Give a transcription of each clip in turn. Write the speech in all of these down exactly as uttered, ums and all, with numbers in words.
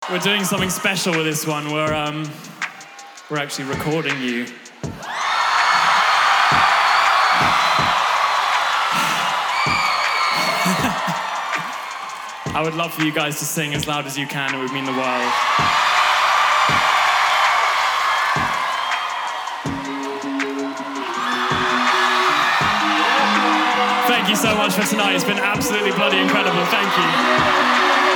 We're doing something special with this one. We're um, we're actually recording you. I would love for you guys to sing as loud as you can. It would mean the world. Thank you so much for tonight. It's been absolutely bloody incredible. Thank you.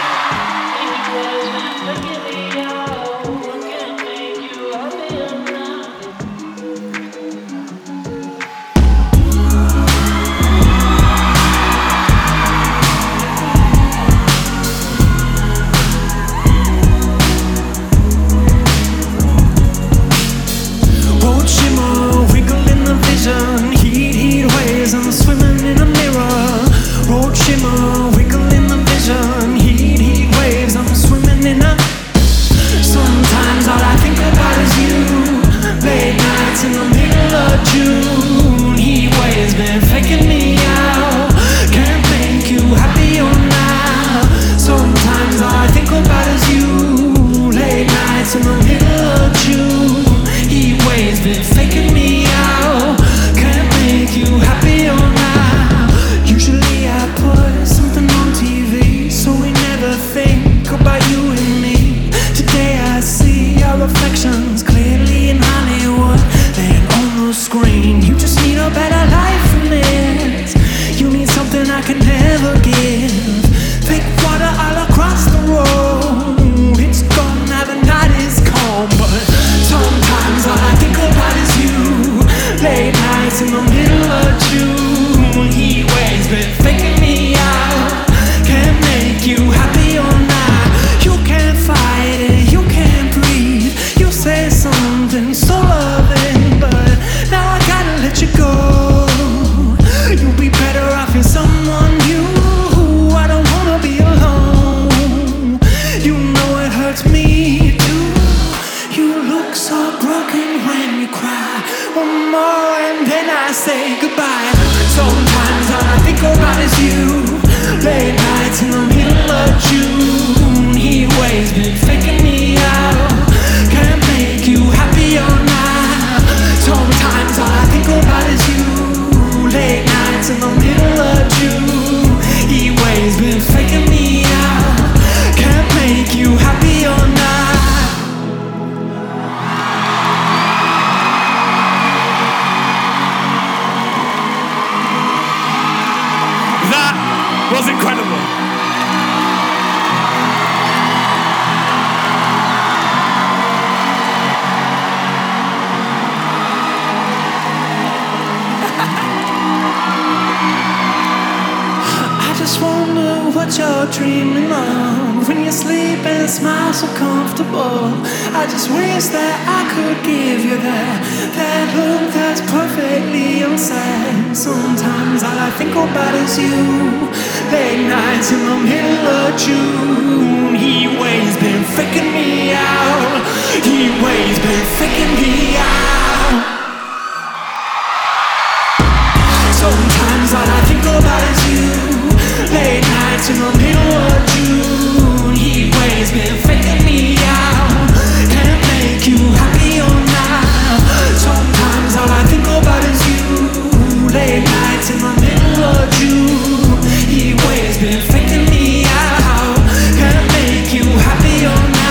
Say goodbye. Sometimes all I think about is you. Late nights in the middle of June. Heat waves been faking me out. Can't make you happy or not. Sometimes all I think about is you. Late nights in the middle of June. Heat waves been faking me out. Can't make you happy or not. Was incredible. I just wonder what you're dreaming of when you sleep and smile so comfortable. I just wish that I could give you that that look that's perfectly unsaid. Sometimes all I think about is you. Late nights in the middle of June. Heat waves been faking me out. Heat waves been faking me out. Sometimes all I think about is you. Late nights in the middle of June. Heat waves been faking me out. Can't make you happy or not. Sometimes all I think about is you. Late nights in the middle of June. Heat waves been faking me out. Can't make you happy or not.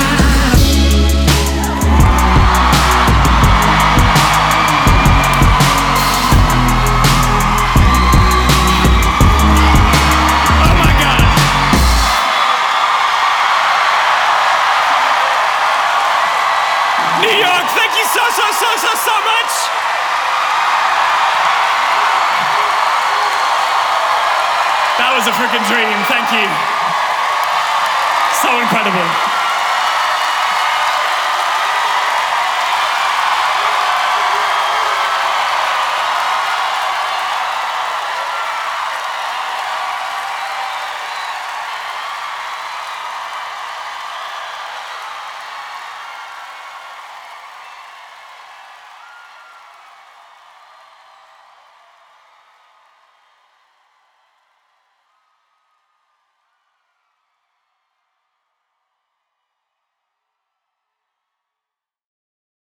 Thank you so, so, so, so, so much. That was a freaking dream. Thank you. So incredible.